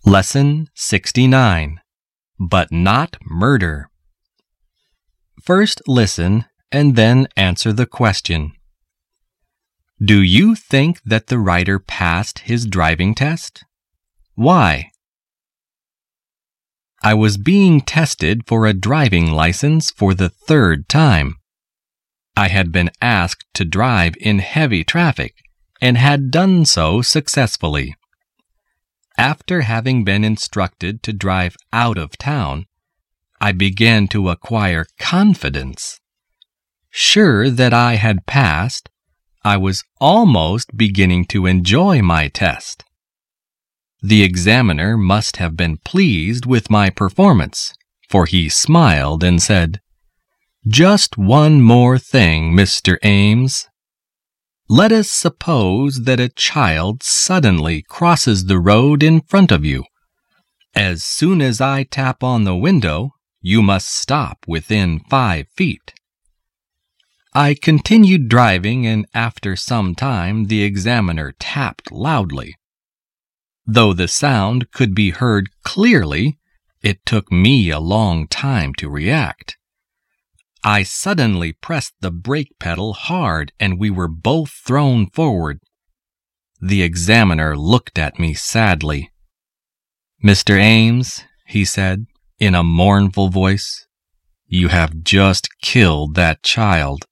Lesson 69. But not murder. First listen and then answer the question. Do you think that the writer passed his driving test? Why? I was being tested for a driving license for the third time. I had been asked to drive in heavy traffic and had done so successfully. After having been instructed to drive out of town, I began to acquire confidence. Sure that I had passed, I was almost beginning to enjoy my test. The examiner must have been pleased with my performance, for he smiled and said, "Just one more thing, Mr. Ames. Let us suppose that a child suddenly crosses the road in front of you. As soon as I tap on the window, you must stop within 5 feet." I continued driving, and after some time the examiner tapped loudly. Though the sound could be heard clearly, it took me a long time to react. I suddenly pressed the brake pedal hard, and we were both thrown forward. The examiner looked at me sadly. "Mr. Ames," he said, in a mournful voice, "you have just killed that child."